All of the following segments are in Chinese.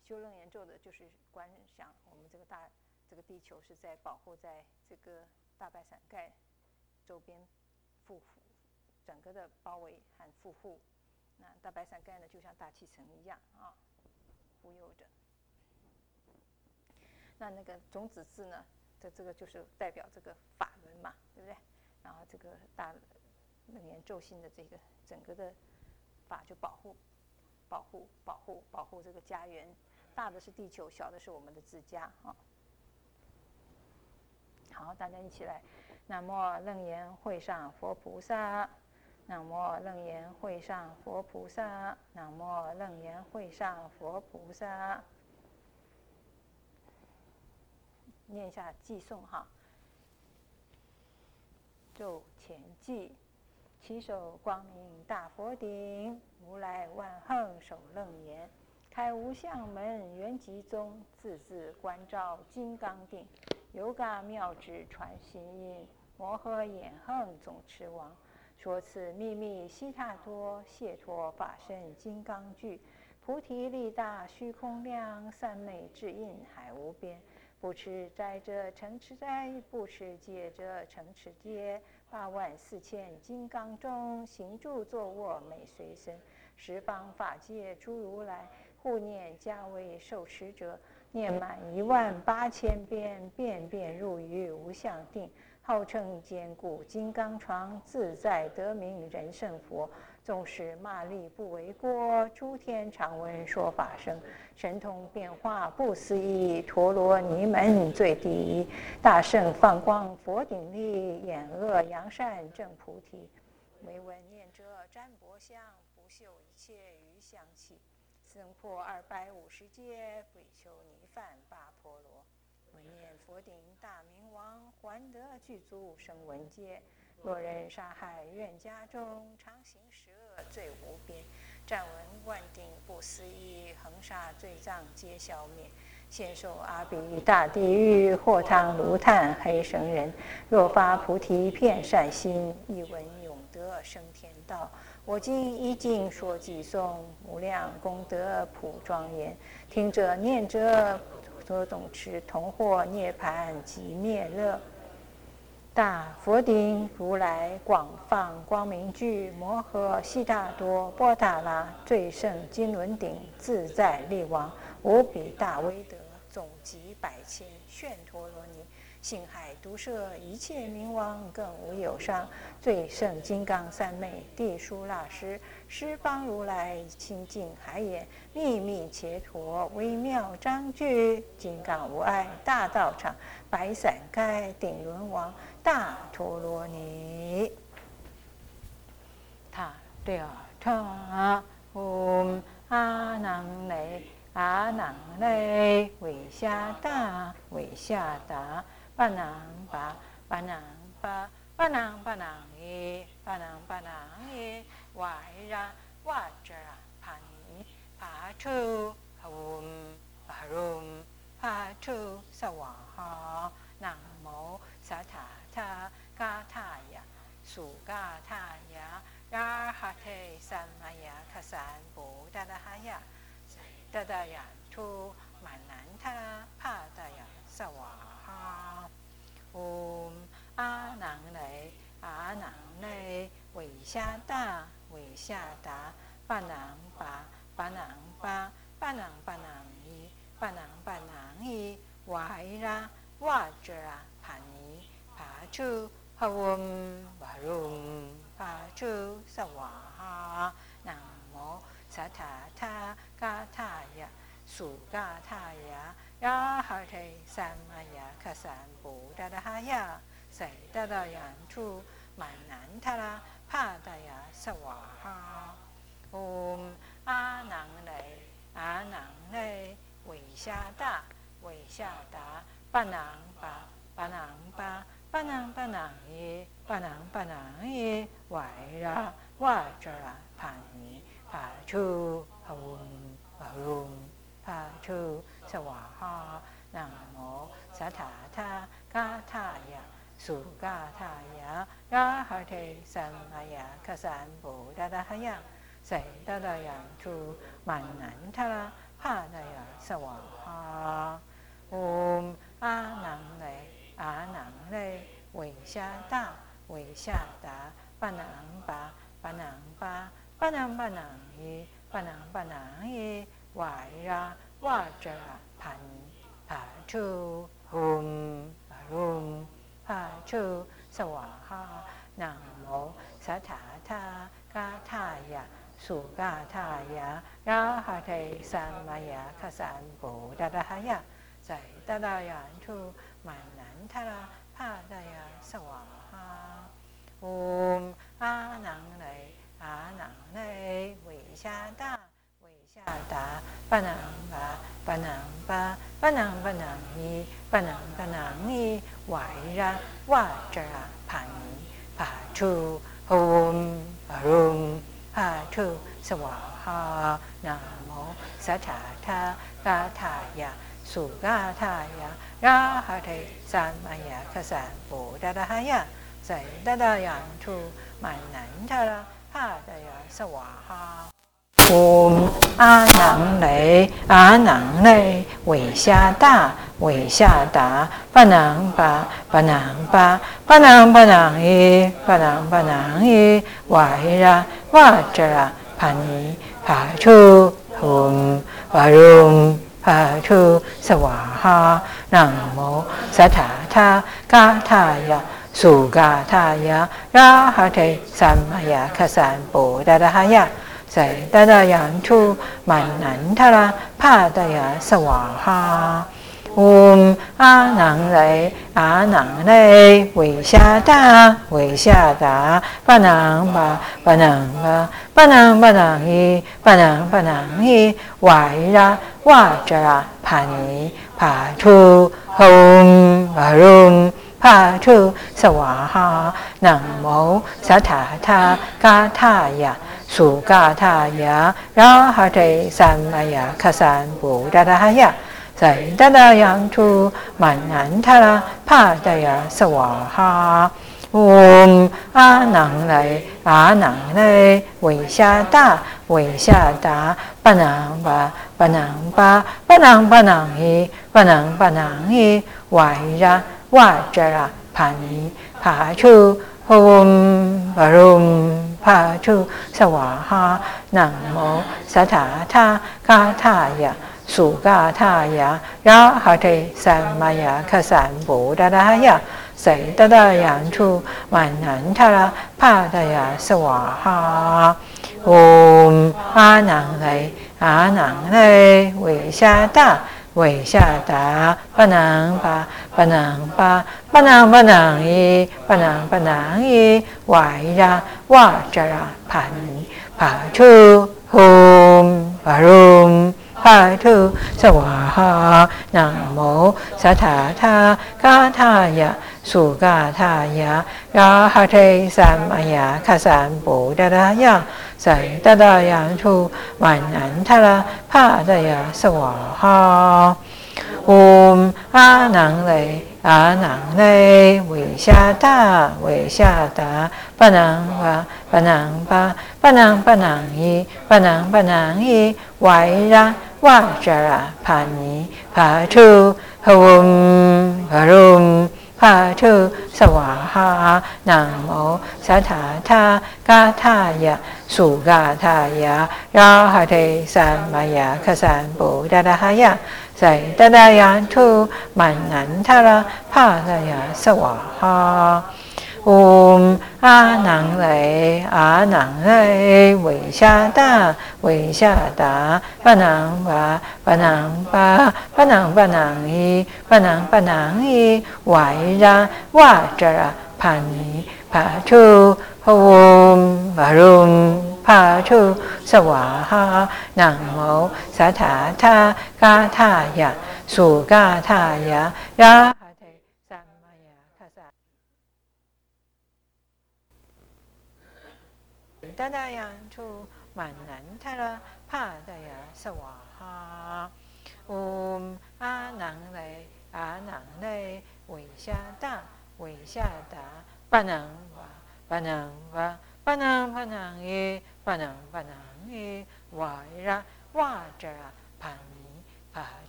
修楞严咒的，就是观想我们这个地球是在保护在这个大白伞盖周边整个的包围和护护。那大白伞盖呢，就像大气层一样啊，护佑着。那个种子字呢，这个就是代表这个法轮嘛，对不对？然后这个大楞严咒心的这个整个的法就保护这个家园。大的是地球，小的是我们的自家啊。好，大家一起来，南无楞严会上佛菩萨，南无楞严会上佛菩萨，南无楞严会上佛菩萨。念一下偈颂哈。咒前偈：起手光明大佛顶，如来万行手楞严，开无相门圆寂宗，字字观照金刚定。有嘎妙智传心印，摩诃眼横总持王。说此秘密悉他多，解脱法身金刚具。菩提力大虚空量，三昧智印海无边。不持斋者成持斋，不持戒者成持戒。84000金刚中，行住坐卧每随身。十方法界诸如来，护念加为受持者。念满18000遍，遍遍入于无相定。号称坚固金刚床，自在得名人胜佛。纵使骂力不为过，诸天常闻说法声。神通变化不思议，陀罗尼门最第一。大圣放光佛顶力，眼恶扬善正菩提。唯闻念者瞻泊相，不朽一切余香气。僧破250劫，鬼修泥犯8婆罗。闻念佛顶大明王，还得具足声闻界。若人杀害愿家中，常行十恶罪无边。暂闻万定不思议，恒沙罪障皆消灭。现受阿鼻大地狱，火汤炉炭黑生人。若发菩提遍善心，一闻永得升天道。我今一经说偈颂，无量功德普庄严。听者念者，所总持同获涅槃及灭乐。大佛顶如来广放光明具，摩诃悉达多波达拉最胜金轮顶，自在力王，无比大威德，总集百千旋陀罗尼。性海毒摄一切明王，更无有上。最胜金刚三昧地疏那师，十方如来清净海眼，秘密伽陀微妙章句。金刚无碍大道场，白伞盖顶轮王，大陀罗尼。他对啊，他阿囊雷阿囊雷，维夏达维夏达，巴囊巴巴囊巴巴囊巴囊耶巴囊巴囊耶，瓦拉瓦扎帕尼帕tru巴rum帕tru萨瓦哈，南无萨塔塔嘎塔呀苏嘎塔呀呀哈提三玛呀卡三布达达哈呀达达呀图曼南塔帕达呀萨瓦哈。阿囊雷阿囊雷，维夏达维夏达，巴囊巴巴囊巴巴囊巴囊耶巴囊巴囊耶，瓦拉瓦扎帕尼帕tru巴rum帕tru萨瓦哈，南无萨塔塔嘎塔呀苏嘎塔呀呀哈提三玛呀卡三布达达哈呀塞达达呀图曼南塔拉帕达呀萨瓦哈。阿囊雷阿囊雷，维夏达维夏达，巴囊巴巴囊巴巴囊巴囊耶巴囊巴囊耶，瓦拉瓦扎帕尼帕tru巴rum帕tru萨瓦哈，南无萨塔塔嘎塔呀苏嘎塔呀呀哈提三玛呀卡三布达达哈呀塞达达呀图曼南塔拉帕达呀สวาหาโอมอานังเลยอานังเลยเวชาตาเวชาตาปะนังปะปะนังปะปะนังปะนังฮีปะนังปะนังฮีวายราวาจระพันผาชูหุมรุมผาชูสวาหานะโมสัทธาทากาทายะสุกาทายะราหะเทสัมมายะคสันโปดาดายะใส่ตาดายันทุมันนันทราภาดายะสวาหาโอมอานังเลยอานังเลยเวชาตาเวชาตาปะนังปะปะนังปะปะนังปะนังฮีปะนังปะนังฮีวายระวาจระพันผาชูโอมรุมผาชูสวาหานะโมสัทธาทากาทายะสุกาทายะราหะเทสัมมายะคสันโปดาดายะใส่ดาดายันทุมันนันทราภาดายะสวาหาโอมอานังเลยอานังเลยเวชาตาเวชาตาปะนังปะปะนังปะปะนังปะนังฮีปะนังปะนังฮีวายระวาจระพันผาชูหุมวารุมผาชูสวาหานะโมสัทธาทากาทายะสุกาทายะราหะเทสัมมายะคสันโปดาดายะใส่ตาดายันทุมันนันทราภาดายะสวาหาโอมอานังเลยอานังเลยเวชาตาเวชาตาปะนังปะปะนังปะปะนังปะนังฮีปะนังปะนังฮีวายระวาจระพันผาทูโหมวารุมผาทูสวาหานะโมสัทธาทากาทายะสุกาทายะราหะเทสัมมายะคสันโปดาดายะใส่ตาดายันทุมันนันทราภาดายะสวาหาโอมอานังเลยอานังเลยเวชาตาเวชาตาปะนังปะปะนังปะปะนังปะนังฮีปะนังปะนังฮีวายระวาจระพันผาชูโหมวารุมผาชูสวาหานะโมสัทธาทากาทายะสุกาทายะราหะเทสัมมายะคสันโปดาดายะใส่ตาดายันทุมันนันทราภาดายะสวาหาโอมอานังเลยอานังเลยเวชาตาเวชาตาปะนังปะปะนังปะปะนังปะนังฮีปะนังปะนังฮีวายระวาจระพันผาชูโหมวารุมผาทูสวาหานะโมสัทธาทากาทายะสุกาทายะราหะเทสัมมายะคสันโปดาดายะใส่ตาดายันทุมันนันทราภาดายะสวาหาโอมอานังเลยอานังเลยเวชาตาเวชาตาปะนังปะปะนังปะปะนังปะนังฮีปะนังปะนังฮีวายระวาจระพันผาทูโหมวารุมผาทูสวาหานะโมสัทธาทากาทายะสุกาทายะราหะเทสัมมายะคสันโปดาดายะใส่ตาดายันทุมันนันทราภาดายะสวาหาโอมอานังเลยอานังเลยเวชาตาเวชาตาปะนังปะปะนังปะปะนังปะนังฮีปะนังปะนังฮีวายระวาจระพันผาชูโหมวารุมผาชูสวาหานะโมสัทธาทากาทายะสุกาทายะราหะเทสัมมายะคสันตาดายันทุมันนันทราภาดายะสวาหาโอมอานังเลยอานังเลยเวชาตาเวชาตาปะนังปะปะนังปะปะนังปะนังฮีปะนังปะนังฮีวายระวาจระพันผา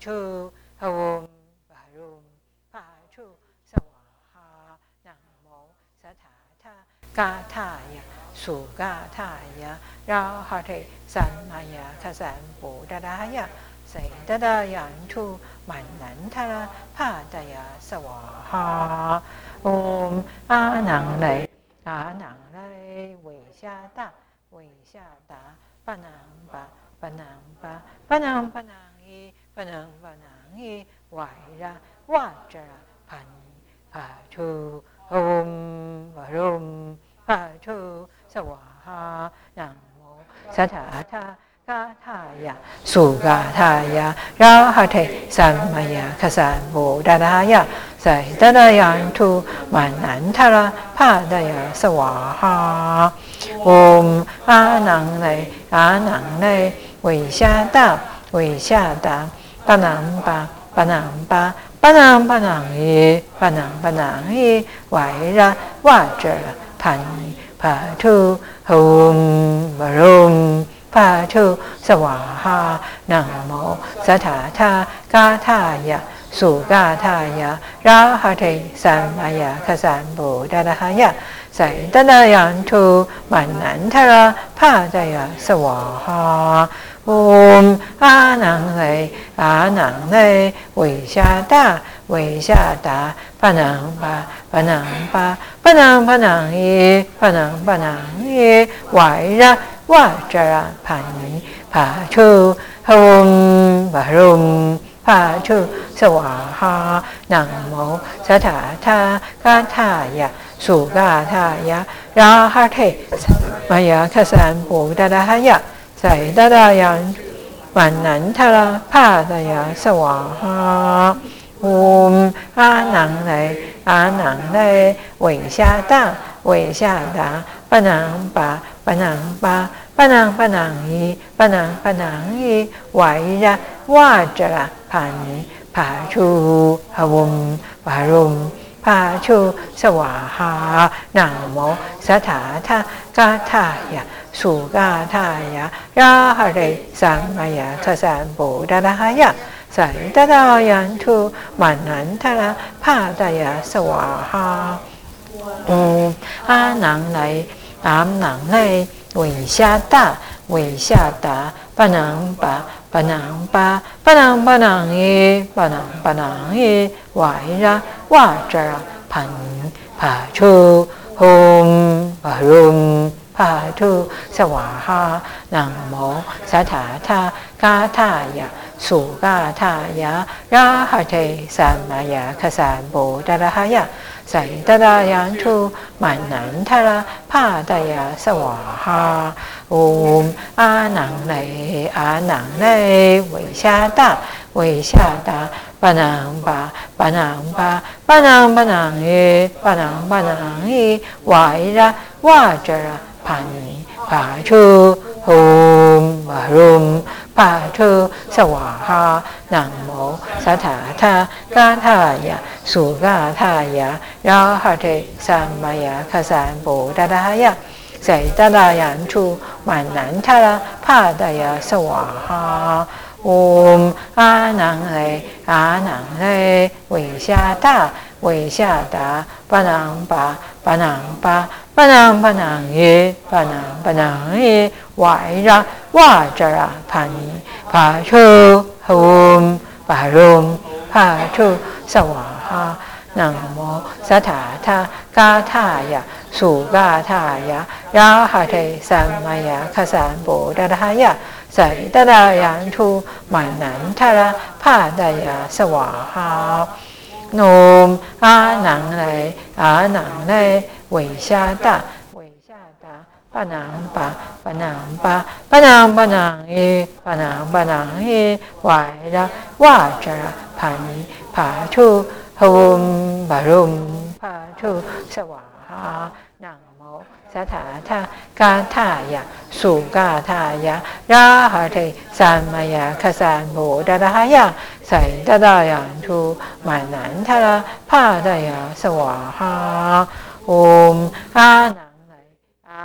ชุฮวุมบารุมพาชุสวาหานะโมสถาธากาธายะสุกาธายะราหะเทสัมมายาคสัมปูดดายะใส่ตดายันทุมันนันทระพาตยาสวาหาโอมอานังเลยอานังเลยเวชาตาเวชาตาปนังปะปนังปะปนังปนังอีปนังปนังอีไหวระวาจระพันพาชุโอมวรุมพาชุสวาหานะโมสถาธากาธายะสุกาธายะราหะเทสัมมายาคสัมโบดาดายะใส่ตดายันทุมันนันทระพาดายาสวาหาโอมอานังเลยอานังเลยเวชาตาเวชาตาปนังปะปนังปะปนังปนังอีปนังปนังอีไหวระวาจระพันพาทุโอมบรุมพาชุสวาหานะโมสถาธากาธายะสุกาธายะราหะเทสัมมายาคสัมโบดาดายะใส่ตดายันทุมันนันทระพาตยาสวาหาโอมอานังเลยอานังเลยเวชาตาเวชาตาปนังปะปนังปะปนังปนังอีปนังปนังอีไหวระวาจระพันพาชุโอมบารุมพาชุสวาหานะโมสถาธากาธายะสุกาธายะราหะเทสัมมายาคสัมปูดาดายะใส่ตดายันมันนันทระพาตยาสวาหาโอมอานังเลยอานังเลยเวชาตาเวชาตาปนังปะปนังปะปนังปนังอีปนังปนังอีไหวระวาจระพันพาชุหวุมวารุมพาชุสวาหานะโมสถาธากาธายะสุกาธายะราหะเทสัมมายาคสัมโบดาดายะใส่ตดายันทุมันนันทระพาตยาสวาหาโอมอานังเลยอานังเลยเวชาตาเวชาตาปนังปะปนังปะปนังปนังอีปนังปนังอีไหวระวาจระพันพาชุโอมบารุมพาทุสวาหานะโมสถาธากาธายะสุกาธายะราหะเทสัมมายาคสัมโบดาดายะใส่ตดายันทุมันนันทระพาตยาสวาหาโอมอานังเลยอานังเลยเวชาตาเวชาตาปนังปะปนังปะปนังปนังอีปนังปนังอีไหวระวาจระพันพาชุโอมบารุมพาชุสวาหานะโมสถาธากาธายะสุกาธายะราหะเทสัมมายาคสัมโบดาดายะใส่ตดายันทุมันนันทระพาตยาสวาหาโอมอานังเลยอานังเลยเวชาตาเวชาตาปนังปะปนังปะปนังปนังอีปนังปนังอีไหวระวาจระพันพาชุโอมบารุมพาชุสวาหานะโมสถาธากาธายะสุกาธายะราหะเทสัมมายาคสัมโบดาดายะใส่ตดายันทุมันนันทระพาตยาสวาหาโนมอานังเลยอานังเลยเวชาตาเวชาตาปนังปะปนังปะปนังปนังอีปนังปนังอีไหวระวาจระพันพาชุโอมบารุมพาชุสวาหานะโมสถาธากาธายะสุกาธายะราหะเทสัมมายาคสัมโบดาดายะใส่ตดายันทุมันนันทระพาตยาสวาหาโอมอานังเลยอานัง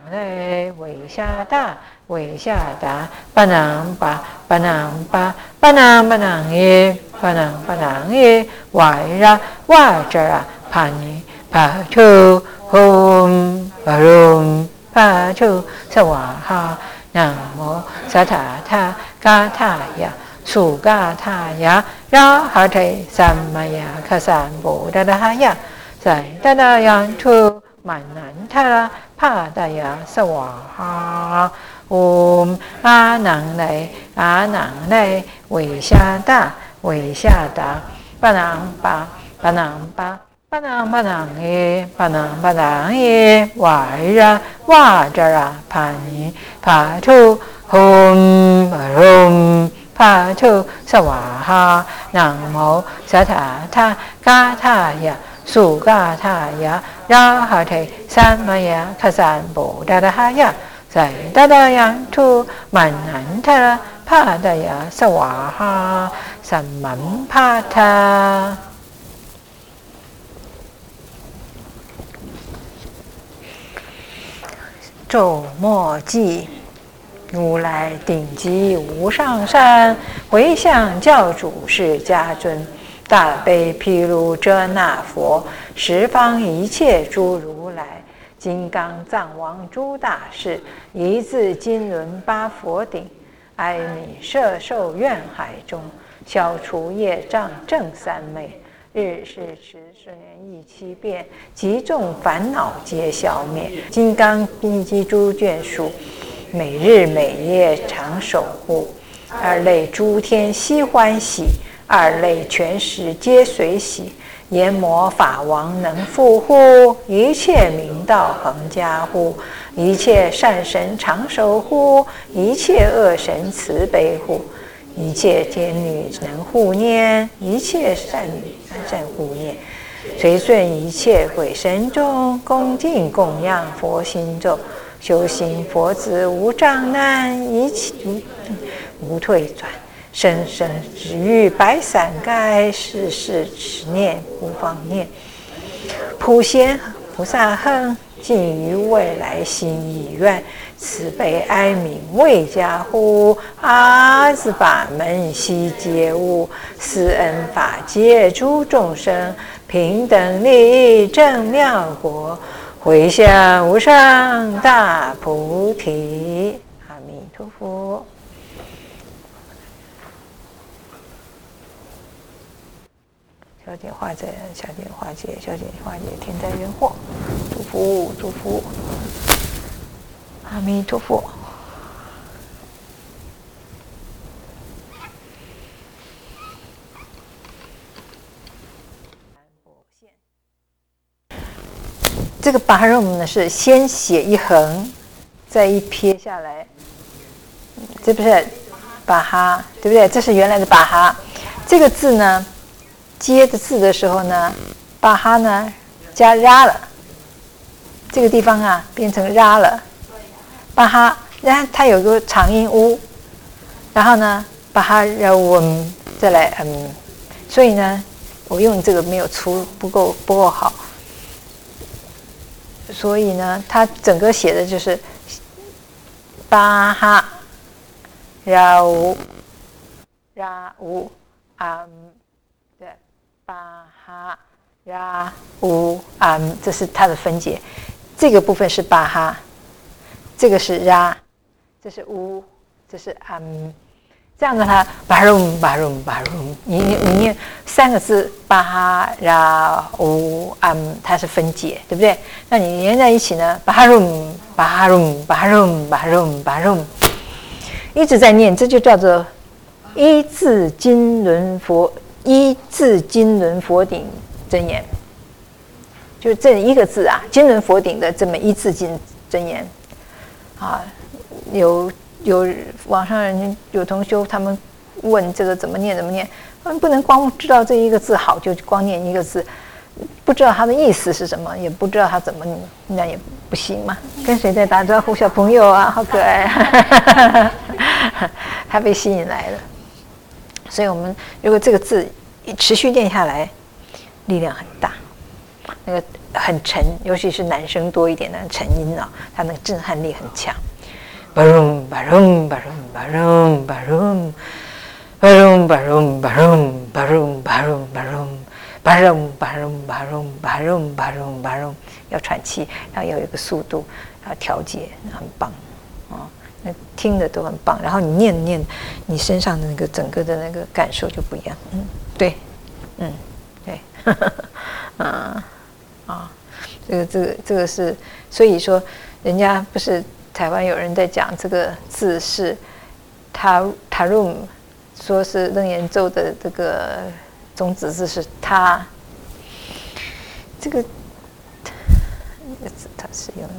嘞为下达，为下达，巴囊巴，巴囊巴，巴囊巴囊耶，巴囊巴囊耶，瓦拉瓦扎拉帕尼帕丘吽巴隆帕丘萨瓦哈，南无萨塔塔嘎塔呀。苏嘎塔呀，拉哈提萨玛呀，卡萨布达达哈呀，在达达扬图曼南塔拉帕达呀，萨瓦哈，阿囊嘞，阿囊嘞，维夏达，维夏达，巴囊巴，巴囊巴，巴囊巴囊耶，巴囊巴囊耶，瓦拉瓦扎拉帕尼帕图吽巴隆。帕丘萨瓦哈，南无萨塔塔嘎塔呀，苏嘎塔呀，拉哈提萨玛呀，卡萨布达达哈呀，在达达扬图曼南塔拉帕达呀，萨瓦哈，萨曼帕塔。咒末记。如来顶级无上善，回向教主释迦尊，大悲毗卢遮那佛，十方一切诸如来，金刚藏王诸大士，一字金轮八佛顶，哀悯摄受愿海中，消除业障正三昧，日是持10年忆7遍，极众烦恼皆消灭。金刚经集诸卷数，每日每夜常守护，二类诸天悉欢喜，二类全实皆随喜。阎魔法王能复护，一切明道恒加护，一切善神常守护，一切恶神慈悲护，一切天女能护念，一切善女善护念。随顺一切鬼神众，恭敬供养佛心咒，修行佛子无障难，一切无退转，生生只欲百伞盖，世世持念无妨念。普贤菩萨恒，尽于未来心意愿，慈悲哀悯未加护，阿字法门悉皆悟，施恩法界诸众生，平等利益正妙果，回向无上大菩提。阿弥陀佛。小点化灾，小点化解，小点化解天灾人祸。祝福，祝福。阿弥陀佛。这个巴哈呢是先写一横，再一撇下来，这不是巴哈，对不对？这是原来的巴哈。这个字呢，接的字的时候呢，巴哈呢加拉了，这个地方啊变成拉了，巴哈，然后它有个长音乌，然后呢巴哈文再来所以呢我用这个没有粗，不够好。所以呢，它整个写的就是巴哈拉乌对，巴哈拉乌这是它的分解。这个部分是巴哈，这个是拉，这是乌，这是这样的它巴隆，你念3个字巴哈拉乌它是分解，对不对？那你连在一起呢，巴隆，一直在念，这就叫做一字金轮佛顶真言，就这一个字啊，金轮佛顶的这么一字真言啊，有网上人有同修，他们问这个怎么念，他们不能光知道这一个字好就光念一个字，不知道它的意思是什么，也不知道它怎么念，那也不行嘛。跟谁在打招呼？小朋友啊，好可爱，他被吸引来了。所以我们如果这个字持续念下来，力量很大。 那个很沉，尤其是男生多一点的沉音啊，它那个震撼力很强。barum barum barum barum barum barum barum barum barum barum barum barum barum barum barum barum barum， 要喘气，然后要有一个速度，然后调节，很棒啊！那听的都很棒，然后你念，你身上的那个整个的那个感受就不一样。对，对，这个是，所以说，人家不是台湾有人在讲这个字是tarum， 说是楞严咒的这个种子字是他，这个字它是用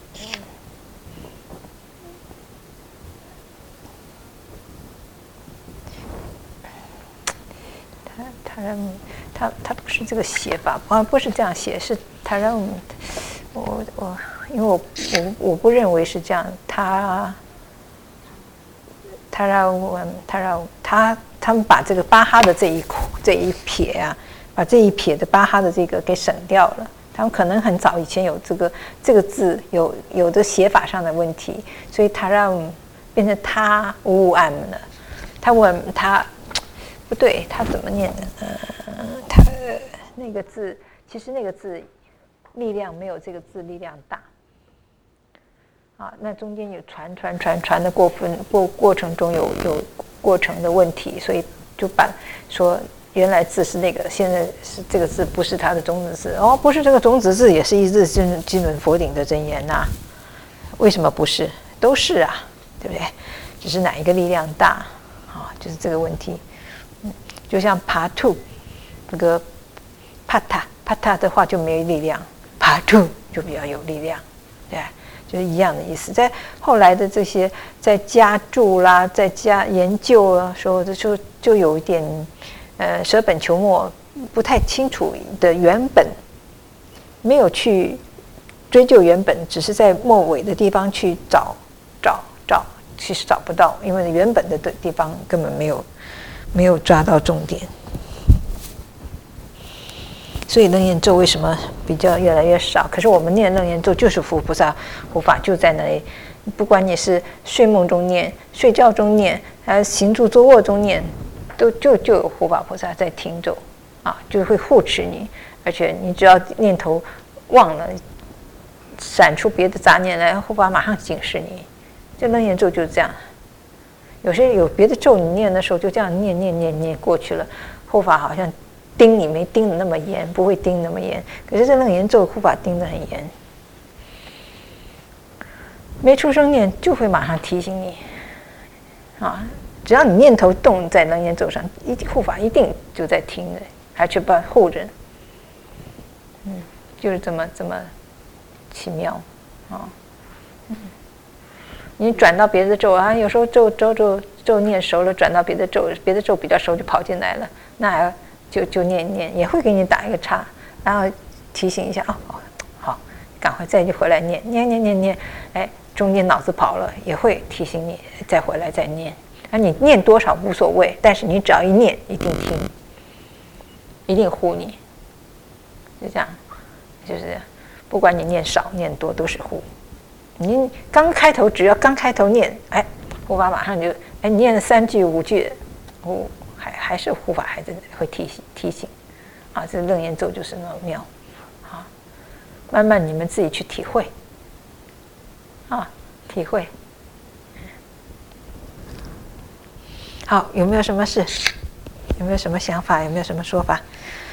它不是这个写法啊，不是这样写，是tarum。因为我不认为是这样，他们把这个巴哈的这一撇啊，把这一撇的巴哈的这个给省掉了。他们可能很早以前有这个字有的写法上的问题，所以他让变成他乌安了。他不对，他怎么念的？他那个字其实那个字力量没有这个字力量大。那中间有传的过程中有过程的问题，所以就把说原来字是那个，现在是这个字不是它的种子字不是这个种子字也是一字基本佛顶的真言呐，为什么不是？都是啊，对不对？只是哪一个力量大就是这个问题。就像爬兔，这个帕塔的话就没有力量，爬兔就比较有力量，对。就是一样的意思，在后来的这些在加注啦，在加研究啊，说的就有一点舍本求末，不太清楚的原本，没有去追究原本，只是在末尾的地方去找，其实找不到，因为原本的地方根本没有抓到重点。所以楞严咒为什么比较越来越少？可是我们念楞严咒就是佛菩萨护法就在那里，不管你是睡梦中念、睡觉中念，还是行住坐卧中念，就有护法菩萨在听咒就会护持你，而且你只要念头忘了，闪出别的杂念来，护法马上警示你。这楞严咒就是这样，有些有别的咒你念的时候就这样念过去了，护法好像盯你没盯得那么严，不会盯那么严。可是这楞严咒护法盯得很严，没出声念就会马上提醒你只要你念头动在楞严咒上，护法一定就在听的，还去帮护着。就是这么奇妙你转到别的咒有时候咒念熟了，转到别的咒比较熟就跑进来了，那就念，也会给你打一个叉，然后提醒一下好，赶快再回来念，中间脑子跑了，也会提醒你再回来再念。你念多少无所谓，但是你只要一念，一定听，一定护你，就这样，就是不管你念少念多都是护。你只要刚开头念，护法马上就你念了3句5句，还是护法还是会提醒这楞严咒就是那么妙慢慢你们自己去体会体会。好，有没有什么事？有没有什么想法？有没有什么说法？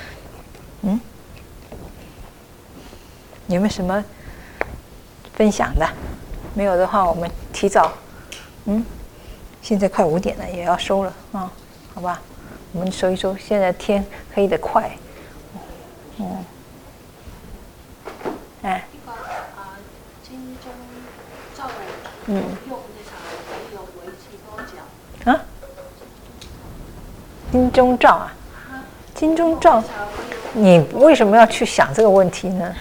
有没有什么分享的？没有的话，我们提早现在快5点了，也要收了好吧？我们收一收，现在天黑得快。 金钟罩用那场没有为期多久？ 金钟罩金钟罩，你为什么要去想这个问题呢？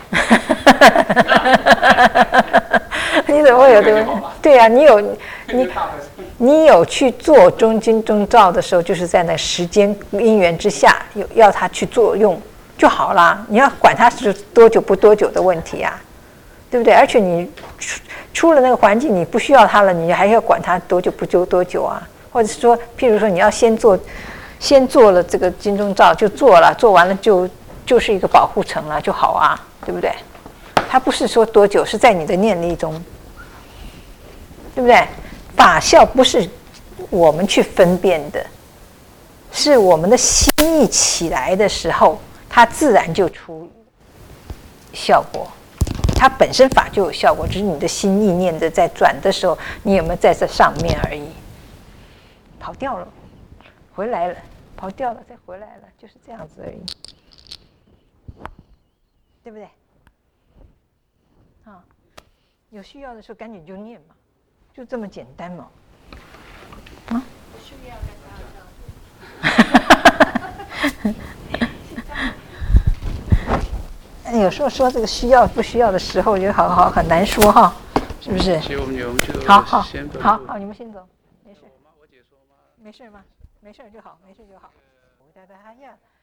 你怎么会有这个？对啊，你有去做金钟罩的时候，就是在那时间因缘之下，要它去作用， 就好啦。你要管它是多久不多久的问题啊，对不对？而且你出了那个环境，你不需要它了，你还要管它多久不多久啊？或者是说，譬如说你要先做了这个金钟罩就做了，做完了就是一个保护层了就好啊，对不对？它不是说多久，是在你的念力中，对不对？法效不是我们去分辨的，是我们的心意起来的时候，它自然就出效果。它本身法就有效果，只是你的心意念的在转的时候，你有没有在这上面而已。跑掉了，回来了，跑掉了，再回来了，就是这样子而已，对不对？啊，有需要的时候赶紧就念嘛，就这么简单嘛。啊？ 需要跟大家有时候说这个需要不需要的时候，就很难说哈，是不是？好，你们先走，没事。没事吗？没事就好，没事就好。